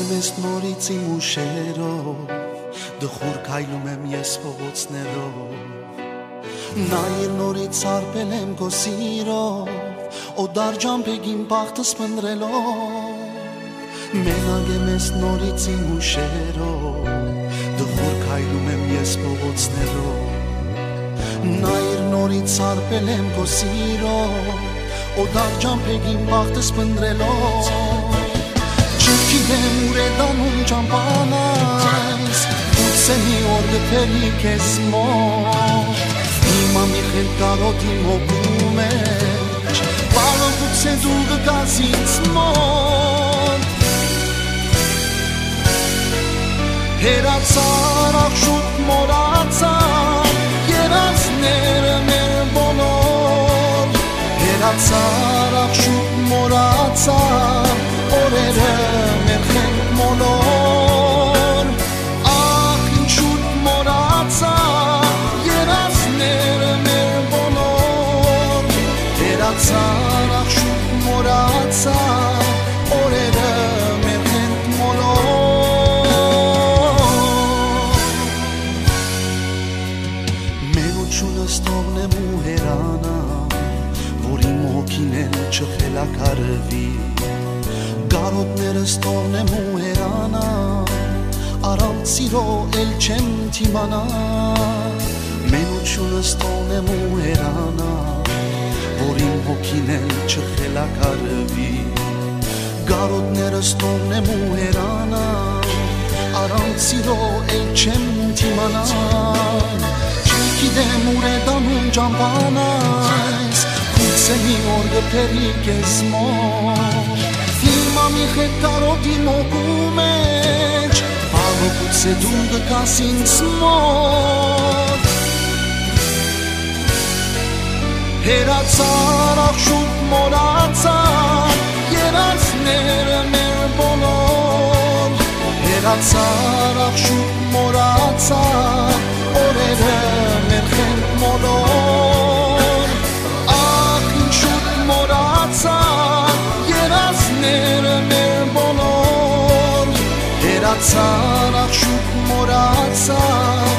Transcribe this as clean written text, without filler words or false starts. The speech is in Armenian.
եմ ես նորից իմ ուշերով, դխուր քայլում եմ ես փողոցներով, նայր նորից արբել եմ քո սիրով, օդար ջամփեգին բախտս մնդրելով, մենակ եմ ես նորից իմ ուշերով, դխուր քայլում եմ ես փողոցներով, նայր նորից արբել եմ քո սիրով, օդար ջամփեգին բախտս մնդրելով, չգիտեմ ուր է տանում ճամփան այս, գուցե մի օր գտելի քեզ մոտ, հիմա մի խելք կարոտի հոգու մեջ, բալը գուցե դու գգաս ինձ մոտ, հերացար աղշուտ մորացար, երազները մեր բոլոր, հերացար աղշուտ մորացար, օրերը մեր խենք մոլոր, ախ ինչուտ մորացա, երազները մեր բոլոր, հերացար ախ շուտ մորացա, օրերը մեր խենք մոլոր, մենությունս թողնեմ ու հերանամ, որ իմ հոգին էլ չխելաքարվի, Կարոտներս թողնեմ ու հերանամ, առանց սիրո էլ չեմ թիմանա, մենությունս թողնեմ ու հերանամ, որ իմ հոգին էլ չխելաքարվի, Կարոտներս թողնեմ ու հերանամ, առանց սիրո էլ չեմ թիմանա, չգիտեմ ուր է տանում ճամփան այս, գուցե մի օր գտելի քեզ մոտ, Հիմա մի խելք կարոտի հոգու մեջ, բալը գուցե դու գգաս ինձ մոտ, հերացար աղշուտ մորացար, երազները մեր բոլոր, հերացար աղշուտ մորացար, օրերը մեր խելք մոլոր, ախ ինչուտ մորացար, երազները մեր բոլոր, հերացար աղշուտ մորացար,